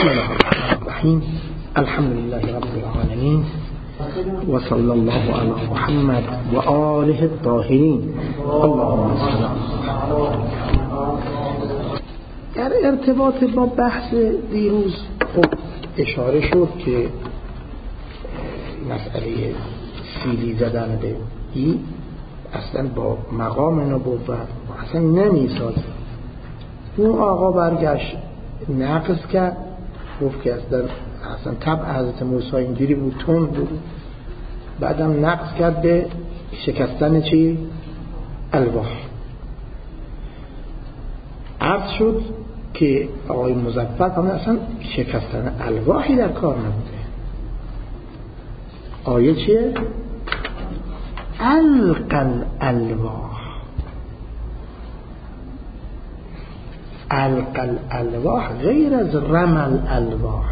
بسم الله الرحمن الرحیم. الحمد لله رب العالمین و صلی الله علی محمد و آله الطاهرین. اللهم صل. در ارتباط با بحث دیروز خب اشاره شد که مسئله سیلی زدن به ای اصلا با مقام نبوت اصلا نمیسازه. اون آقا برگشت نقض کرد، گفت که اصلا طبع حضرت موسی اینجوری بود، تند بود. بعدم نقض کرد به شکستن چی؟ الواح. عرض شد که آقای مظفر همه اصلا شکستن الواحی در کار نبوده. آیه چیه؟ القل الواح. القل الواح غیر از رمل الواح.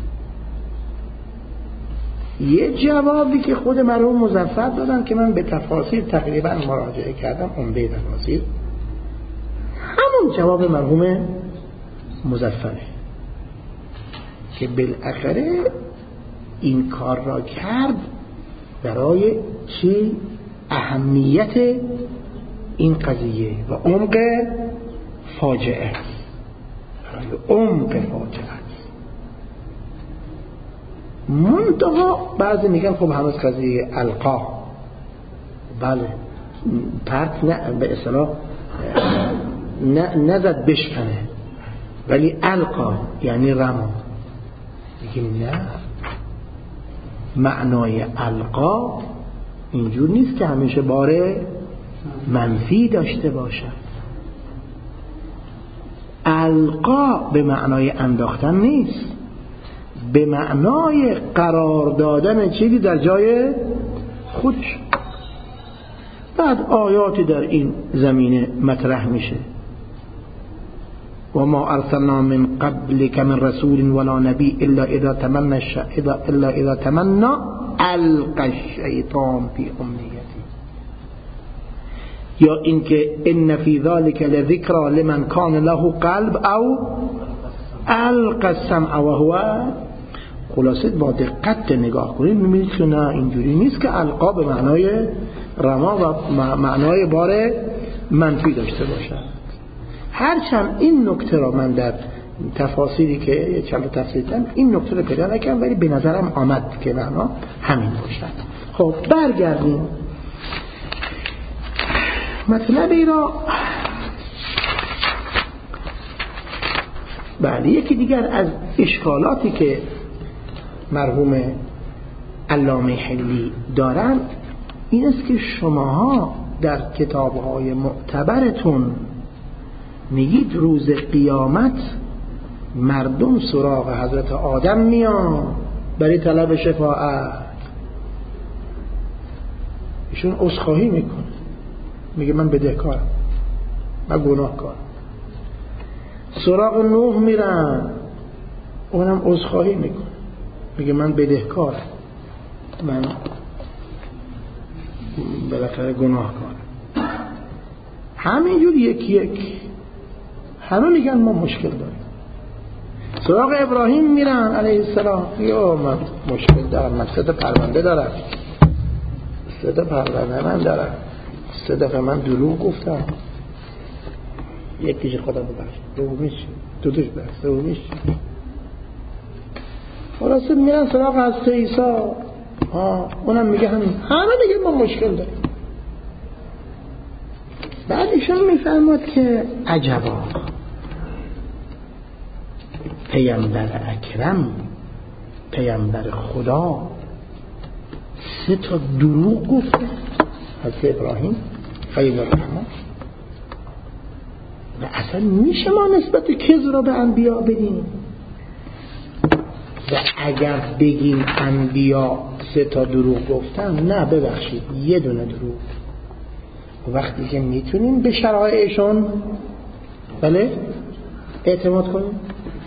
یه جوابی که خود مرحوم مظفر دادن که من به تفاصیل تقریبا مراجعه کردم، عمده تفاصیل همون جواب مرحوم مظفره که بالاخره این کار را کرد برای چی؟ اهمیت این قضیه و عمق فاجعه، برای عمق فاجعه. منتها بعضی میگن خب هنوز قضیه القا، بله پرت نه به اصطلاح نزد بشکنه، ولی القا یعنی رما. میگیم نه، معنای القا اینجور نیست که همیشه باره منفی داشته باشد. القا به معنای انداختن نیست، به معنای قرار دادن چیزی در جای خودش. بعد آیاتی در این زمینه مطرح میشه. و ما ارسلنا من قبلک من رسول ولا نبی الا اذا تمنى القى الشیطان فی امنیته. یا اینکه ان فی ذلک لذکری لمن کان له قلب او القى السمع وهو. خلاصه با دقت نگاه کنید می‌بینید که نه، اینجوری نیست که القا به معنای رما و معنای بار منفی داشته باشد. هرچند این نکته را من در تفاصیلی که چند تفسیر کردم این نکته رو پیدا نکردم، ولی به نظرم آمد که معنا همین باشد. خب برگردیم مطلبی را. بله، یکی دیگر از اشکالاتی که مرحوم علامه حلی دارن این است که شماها در کتاب‌های معتبرتون میگید روز قیامت مردم سراغ حضرت آدم میان برای طلب شفاعت. ایشون عذرخواهی میکنه، میگه من بدهکارم، من گناهکارم. سراغ نوح میرن، اونم عذرخواهی میکنه، میگه من بدهکارم، من بالاخره گناهکارم. همینجور یک همه میگن ما مشکل داریم. سراغ ابراهیم میرن علیه السلام، یا من مشکل دارم، من 3 پرونده دارم، 3 پرونده من دارم، 3 دفعه من دروغ گفتم، یکیش خدا ببخش، دومیش دوتش بخش، سومیش. خلاصه میرن سراغ حضرت عیسی، اونم میگه همه میگه ما مشکل داریم. بعد ایشان میفرماد که عجبا، پیامبر اکرم، پیامبر خدا 3 دروغ گفته. حضرت ابراهیم خلیل الرحمن. و اصلا میشه ما نسبت کذب را به انبیا بدیم؟ و اگر بگیم انبیا 3 دروغ گفتن، نه ببخشید 1 دروغ. وقتی که میتونیم به شرایعشون بله اعتماد کنیم.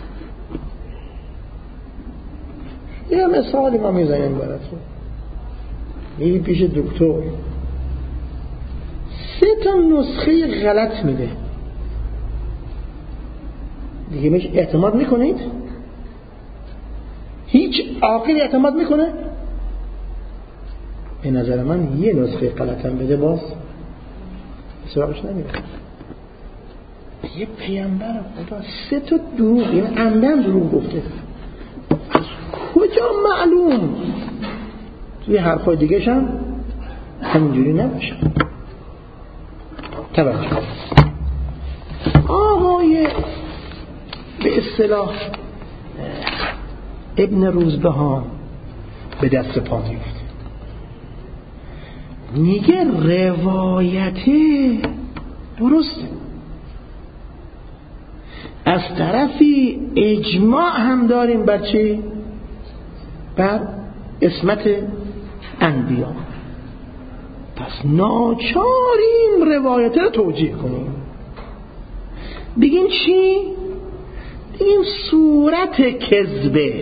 یه مثالی ما میزنیم براتون. میری پیش دکتر 3 نسخه غلط میده، دیگه میشه اعتماد میکنید؟ هیچ عاقلی اعتماد میکنه؟ به نظر من یه نسخه غلطم بده باز سراغش نمیره. یه پیامبر خدا 3 تا دروغ، یعنی عمدن دروغ گفته، از کجا معلوم توی حرفای دیگه هم همینجوری نباشه؟ توجه آقای به اصطلاح ابن روزبهان به دست پا میفته، میگه روایته درست، از طرفی اجماع هم داریم بر چی؟ بر عصمت انبیا، پس ناچاریم روایته رو توجیه کنیم. بگیم چی؟ بگیم صورت کذبه،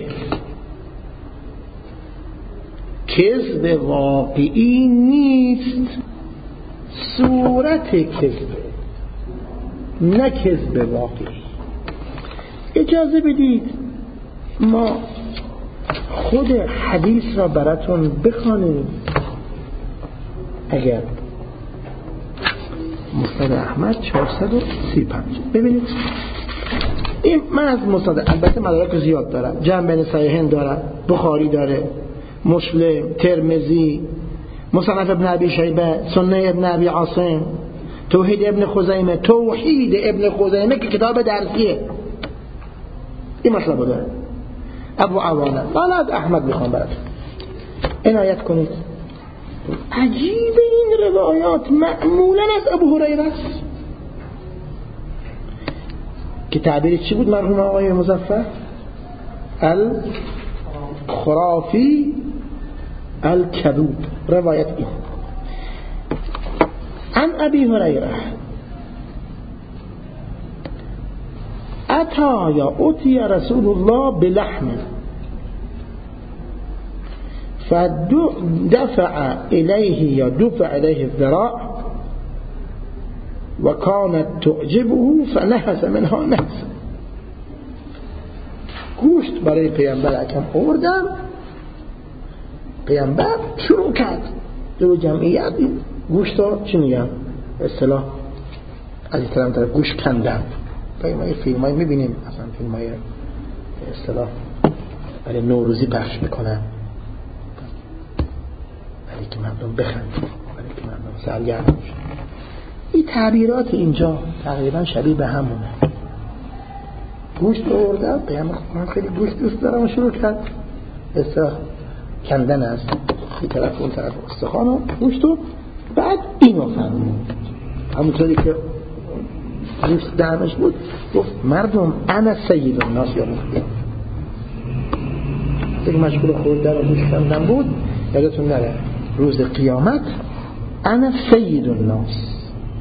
کذب واقعی نیست، صورت کذبه نه کذب واقعی. اجازه بدید ما خود حدیث را براتون بخوانیم. اگر مسند احمد 435 ببینید، این من از مسند، البته مدارک زیاد دارم، جمع بین صحیحین دارم، بخاری داره، مسلم، ترمذی، مصنف ابن ابی شیبه، سنن ابن ابی عاصم، توحید ابن خزیمه، توحید ابن خزیمه که کتاب درسیه این مطلب داره، ابو عوانه. حالا از احمد میخوام براتون عنایت کنید. عجیب این روایات معمولا از ابو هریره است که تعبیر چی بود مرحوم آقای مظفر؟ الخرافی الکذوب. روایت این عن ابی هریره اتی رسول الله بلحم فدفع إليه یا دفع إليه الذراع وكانت تعجبه فنهس منها نهس. گوشت برای پیامبر اکرم آوردم، پیامبر شروع کرد دو جمعیت گوشت رو چی میگن اصطلاح از این طرف گوشت کندن. ما فیلم هایی میبینیم، اصلا فیلم های اصطلاح برای نوروزی پخش میکنن برای که مردم بخند، برای که مردم سرگرم بشن. این تعبیرات اینجا تقریبا شبیه به همونه. گوشت آوردم، من خیلی گوشت دوست دارم و شروع کرد اصطلاح کندن از این طرف اون طرف استخوان و گوشت و بعد اینو فرمود همونطوری که گوشت دهنش بود گفت مردم انا سید الناس یا مخبر. دیگه مشغول خوردن و گوشت کندن بود. یادتون نره روز قیامت انا سید الناس،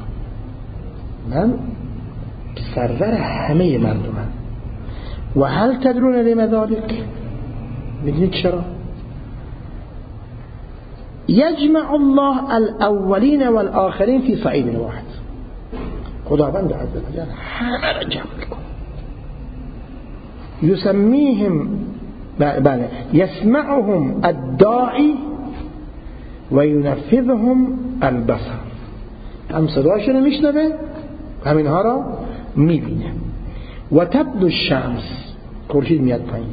من سرور همه مردمم. و هل تدرون لما ذلك؟ میدونید چرا؟ یجمع الله الاولین والآخرین فی صعید واحد. خداوند عزوجل همه را جمع میکنه. یسمیهم، بله، یسمعهم الداعی و ینفذهم البصر. هم صداشون میشنوه، همینها را میبینه. و تبدو الشمس، خورشید میاد پایین.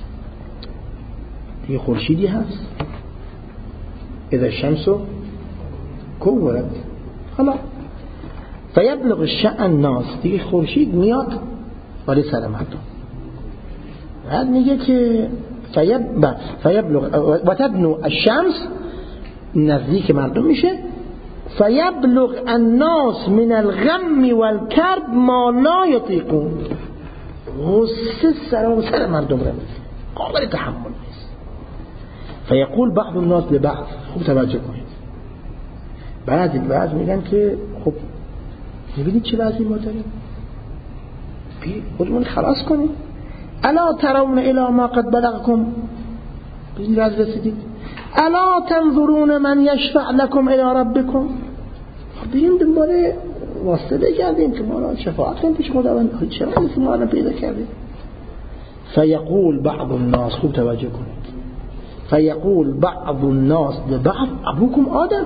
دیگه خورشیدی هست اذا الشمس کورت. حالا فیبلغ الشأن الناس، دیگه خورشید میاد بالای سر مردم. بعد میگه که فیبلغ و تبنو الشمس، نزدیک مردم میشه. فیبلغ الناس من الغم والکرب ما لا یطیقون، غصه سر مردم رو قابل تحمل نیست. فیقول بعض الناس لبعض، خوب توجه کنید، بعض میگن که خب میبینید چه وضعی ما داریم، خودمون خلاص کنیم. الا ترون الی ما قد بلغکم، به این وضع رسیدید. الا تنظرون من یشفع لکم الی ربکم، بریم دنباله واسطه بگردیم که ما را شفاعت کنیم پیش خداوند. چرا ما را پیدا کردیم؟ فیقول بعض الناس، خوب توجه کنید، فیقول بعض الناس لبعض ابوکم آدم.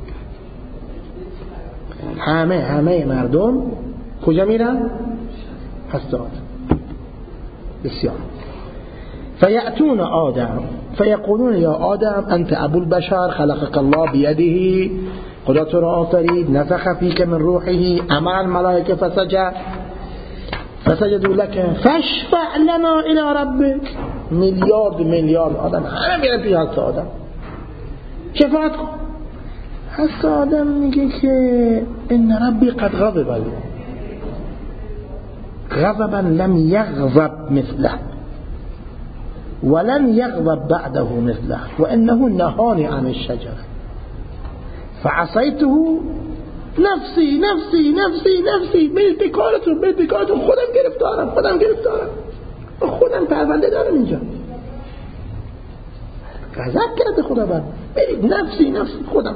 همه مردم کجا میرن؟ هست آدم. بسیار. فیأتون آدم فیقولون یا آدم انت ابو البشر خلقك الله بیده، خدا تو را آفرید، نفخ فیک من روحه، امر الملائکه فسجدوا لك فاشفع لنا الى ربك. میلیارد آدم همه میرن پیش حضرت آدم، شفاعت کن. حضرت آدم میگه که ان ربی قد غضب، غضبا لم يغضب مثله ولن يغضب بعده مثله وانه نهاني عن الشجره فعصيته نفسی نفسی نفسی نفسی. برید بکارتون، خودم گرفتارم، خودم پرونده دارم اینجا. غضب کرده خدا بر، برید نفسی خودم.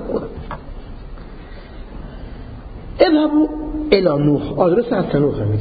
اذهبوا الى نوح، آدرس از نوح میده.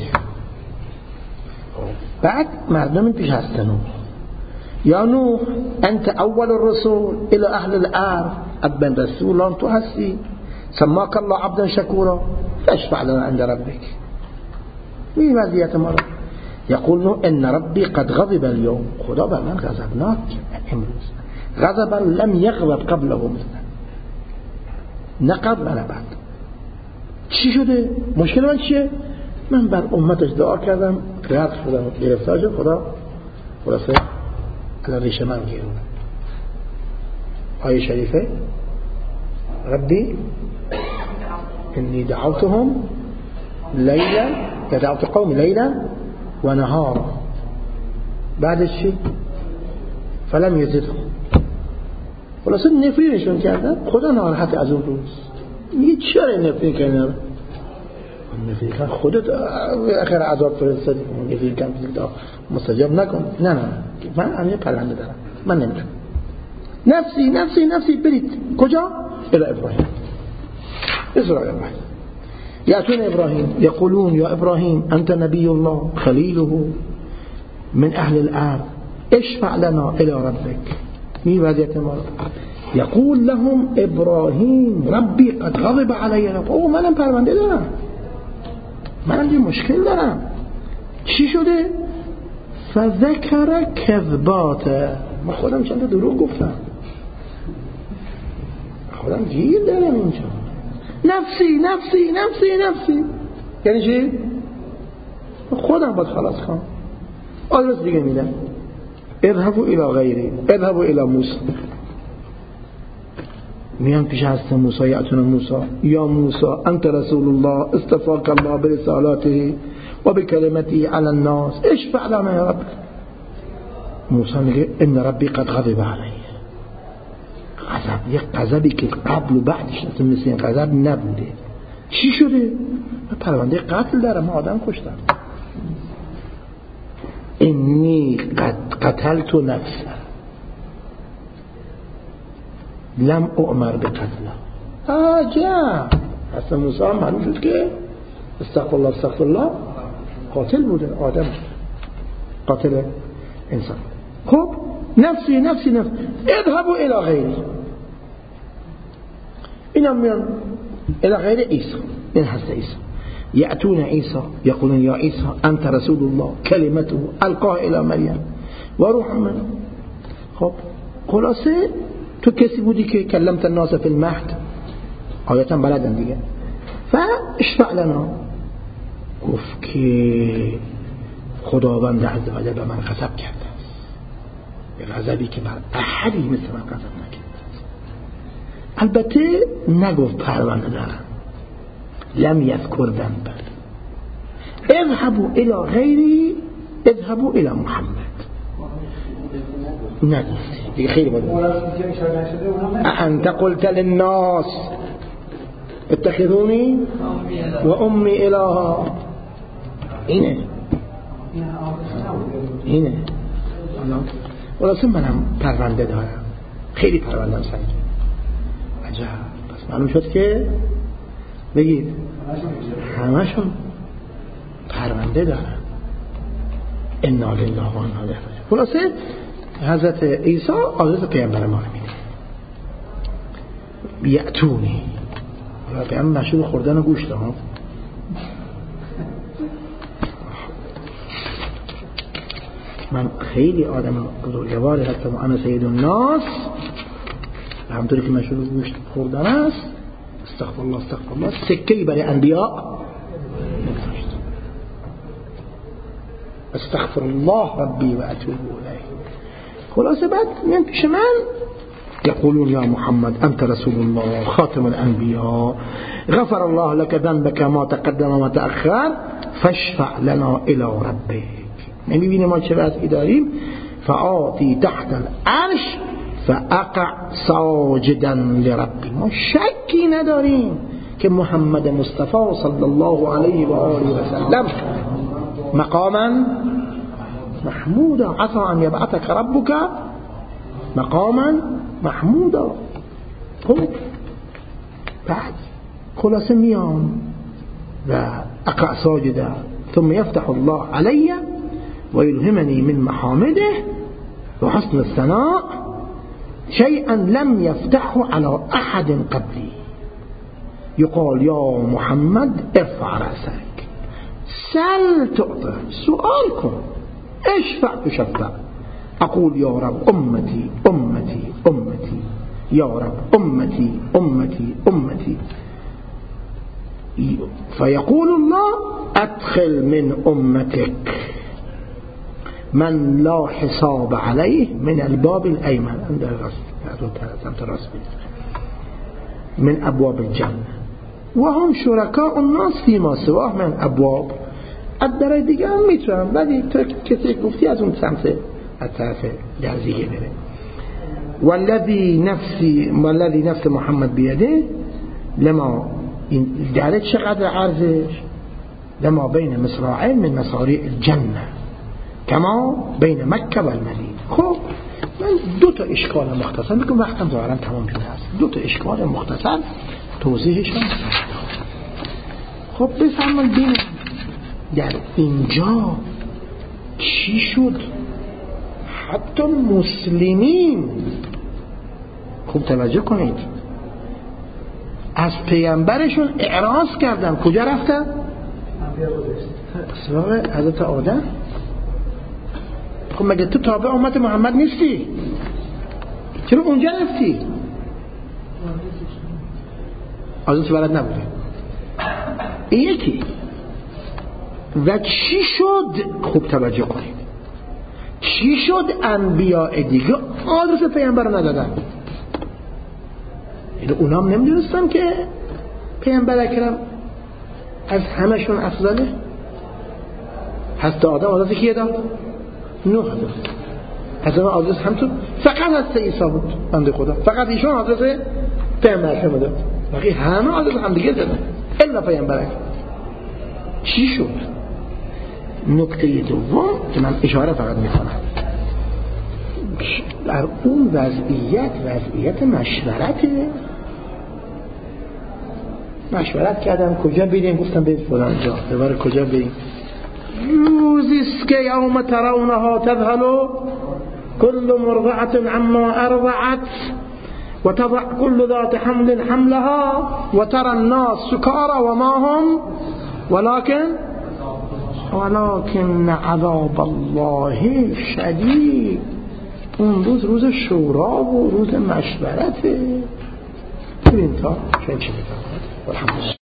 بعد مردم پیش از نوح، یا نوح انت اول الرسول الى اهل الارض، ابن رسولان تو هستی، سماك الله عبدا شكورا فاشفع لنا عند ربك. این وضعیت ما را. یقول نوح ان ربی قد غضب اليوم، خدا بر من غضبناک امروز، غضبا لم يغضب قبله مثله، نه قبل نه بعد. چی شده؟ مشکل من چیه؟ من بر امتش دعا کردم، غرق شدم، گرفتار شد، خدا خلاصه الان ریشه من گیرونه. آیه شریفه ربی انی دعوتهم لیلا، دعوت قوم لیلا و نهارا، بعدش چی؟ فلم یزدهم. خلاصه نفرینشون کردن، خدا ناراحت از اون روز. میگه چرا نفرین کردن؟ نفرین کردن خودت آخر عذاب فرستادی، نفرین کردن مستجاب نکن. نه من همین پرونده دارم، من نمیتونم. نفسی برید کجا؟ الى ابراهیم. اسرائیل یأتون ابراهیم یقولون یا ابراهیم انت نبی الله خلیله من اهل الارض اشفع لنا الى ربك. می وضعیت ما. یقول لهم ابراهیم ربی قد غضب علی، منم پرونده دارم، منم یه مشکل دارم. چی شده؟ فذکر کذبات، من خودم چند تا دروغ گفتم، خودم گیر دارم اینجا. نفسی یعنی چی؟ خودم باید خلاص کنم. آدرس دیگه میدم، اذهبوا الى غیری، اذهبوا الى موسی. میان پیش هست موسی، یأتون موسی یا موسی انت رسول الله استفاک الله برسالاته و بکلمته علی الناس اشفع لنا یا رب. موسی میگه ان ربی قد غضب علی. غضب، یک غضبی که قبل و بعدش مثل این غضب نبوده. چی شده؟ من پرونده قتل دارم، من آدم کشتم. انی قتلت نفسا لم اؤمر بقتله. عجب. اصلا موسی هم معلوم شد که استغفر الله قاتل بوده، آدم قاتل انسان. خب نفسی اذهبوا الى غیری. اینا میان الى غیر عیسی، این هست عیسی. یأتون عیسی یقولون یا عیسی انت رسول الله کلمته القاها الى مریم و روح منه. خب خلاصه تو کسی بودی که کلمت الناس فی المهد، آیتا بلدن دیگه. فاشفع لنا، گفت که خداوند عزوجل به من غضب کرده است، به غضبی که بر احدی مثل من غضب نکرده است. البته نگفت پرونده دارم، لم یذکر ذنبا. اذهبوا الى غیری، اذهبوا الى محمد. نگفتی دیگه، خیلی باید. انت قلت للناس اتخذونی و امی الها. اینه خلاصه منم پرونده دارم، خیلی پروندم سنگین. عجب. پس معلوم شد که بگید همشون پرونده دارن. انا لله و انا الیه راجعون. خلاصه حضرت عیسی آدرس پیامبر ما رو میده. یأتونی پیامبر مشهور خوردن گوشت ها. من خیلی آدم بزرگواری هستم و انا سید الناس، همونطوری که مشهور گوشت خوردن است، استغفر الله استغفر الله، سکه‌ای برای انبیا نگذاشت. استغفر الله ربی و اتوب الیه. خلاصه بعد میان پیش من یقولون یا محمد انت رسول الله خاتم الانبیاء غفر الله لك ذنبك ما تقدم و ما تأخر فاشفع لنا الى ربك. نمیبینه ما چه وضعی داریم؟ فآتی تحت العرش فاقع ساجدا لربی. ما شکی نداریم که محمد مصطفی صلی الله علیه و آله و سلم مقاما محمودا عسى ان یبعثک ربک مقاما محمودا. خب بعد خلاصه میام و اقع ساجدا ثم يفتح الله علي ويلهمني من محامده وحسن الثناء شيئا لم يفتحه على احد قبلي يقال يا محمد ارفع رأسك سل تعطى سؤال کن اشفع تشفع اقول يا رب امتي امتي امتي يا رب امتي امتي امتي فيقول الله ادخل من امتك من لا حساب عليه من الباب الايمن عند الراس من ابواب الجنه وهم شركاء الناس فيما سواه من ابواب. از درای دیگه هم میتونم، ولی تو کسی گفتی از اون سمت از طرف درزیه بره. والذی نفس محمد بیده لما این دره چقدر عرضش لما بین مصراعین من مصارع الجنه کما بین مکه و المدینه. خب من دو تا اشکال مختصر میگم، وقتم ظاهرا تمام شده است. دو تا اشکال مختصر توضیحشون. خب بفرمایید ببینید در اینجا چی شد؟ حتی مسلمین خوب توجه کنید از پیامبرشون اعراض کردن. کجا رفتن؟ سراغ حضرت آدم. خب مگه تو تابع امت محمد نیستی؟ چرا اونجا رفتی؟ حضرت بلد نبوده. یکی و چی شد؟ خوب توجه کنید چی شد؟ انبیاء دیگه آدرس پیامبر رو ندادن. اونا هم نمیدونستن که پیامبر اکرم از همشون افضله. حضرت آدم آدرس کیه داد؟ نوح داد. حضرت آدرس همتون فقط حضرت عیسی بود بنده خدا، فقط ایشون آدرس پیامبر اکرم داد، باقی همه آدرس هم دیگه دادن الا پیامبر اکرم. چی شد؟ نکته دوم که من اشاره فقط میکنم، در اون وضعیت مشورت کردم کجا بریم، گفتم بریم فلان جا. ببره کجا بریم؟ روزی است که یوم ترونها تذهل كل مرضعة عما ارضعت و تضع كل ذات حمل حملها و ترى الناس سکارى و ما هم ولكن عذاب الله شدید. اون روز شورا و روز مشورته. ببین تا چه می‌کنه. الحمدلله.